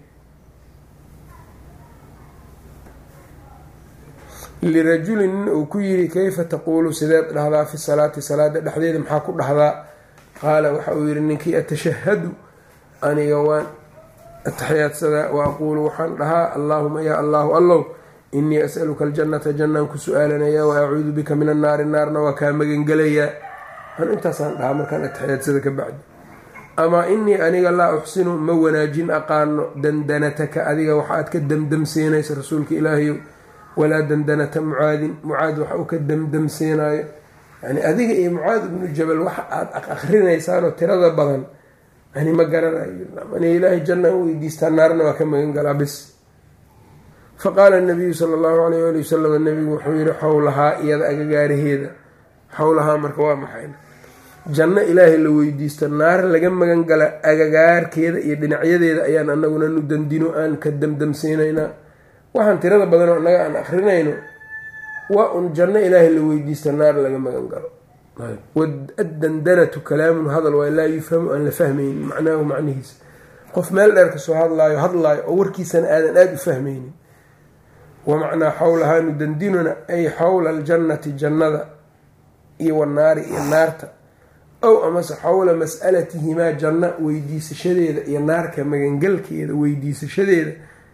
lirajulin nin uu ku yidhi kayfa taquulu sideed dhahdaa fi salaati salaada dhexdeeda maxaa ku dhahdaa. qaala waxa uu yidhi ninkii atashahadu aniga waan ataxiyaadsadaa wa aquulu waxaan dhahaa allaahuma yaa allaahu allow inii as'aluka aljannata jannaan ku su-aalanayaa wa acuudu bika min annaari naarna waa kaa magangelayaa. an intaasaan dhahaa markaan atixiyaadsada ka bacdi. amaa inii aniga laa uxsinu ma wanaajin aqaano dandanataka adiga waxaad ka damdamsiinaysa rasuulka ilaahayow walaa dandanata mucaadin mucaad waxa uu ka damdamsiinayo yani adiga iyo mucaad ibnu jabal waxa aada akrinaysaanoo tirada badan ani ma garanayo ani ilaahay janna u weydiistaa naarna waa ka magan galaa bis faqaala nabiyu sala allahu alayh waali wasalam nabigu wuxuu yihi xowlahaa iyada agagaaraheeda xowlahaa marka waa maxay janno ilaahay la weydiisto naar laga magan gala agagaarkeeda iyo dhinacyadeeda ayaan anaguna nu dandino aan ka damdamsiinaynaa waxaan tirada badanoo annaga aan akrinayno waa un janno ilaahay la weydiisto naar laga magan galo addandanatu kalaamun hadal waa laa yufhamu aan la fahmaynin macnaahu macnihiisa qof meel dheer kasoo hadlaayo oo warkiisana aadan aada u fahmaynin wamacnaa xowlahaa nudandinuna ay xowla aljannati jannada iyo wanaari iyo naarta ow amase xowla mas'alatihimaa janno weydiisashadeeda iyo naarka magangalkeeda weydiisashadeeda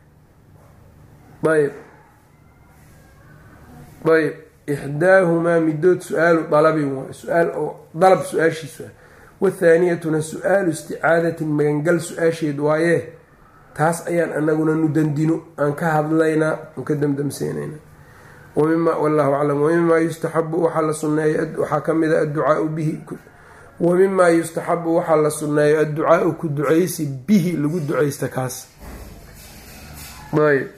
ayb ixdaahumaa midood su-aalu dalabin waa su-aal oo dalab su-aashiisu ah wathaaniyatuna su-aalu isticaadatin magangal su-aasheed waayee taas ayaan anaguna nudandino aan ka hadlaynaa aan ka damdamseynaynaa wallahu aclam wamimaa yustaxabu waxaa la sunneeyo waxaa ka mid a adducaau bihi wamimaa yustaxabu waxaa la sunneeyo adducaau ku ducaysi bihi lagu ducaysta kaas ayb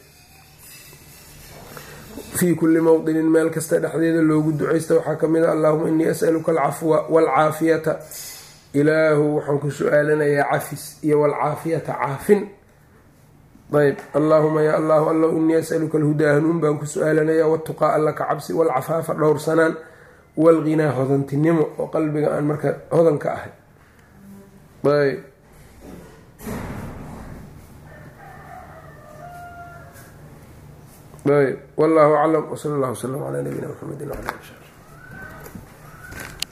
fii kulli mowdinin meel kasta dhexdeeda loogu ducaysta waxaa ka mid a allahuma inii as'aluka alcafwa waalcaafiyata ilaahu waxaan ku su-aalanayaa cafis iyo waalcaafiyata caafin ayb allaahuma yaa allahu allow inii as'aluka alhudaa hanuun baan ku su-aalanayaa watuqaa alla ka cabsi waalcafaafa dhowrsanaan waalghinaa hodantinimo oo qalbiga aan marka hodanka ahay ayb والله أعلم وصلى الله وسلم على نبينا محمد وعلى آله وصحبه.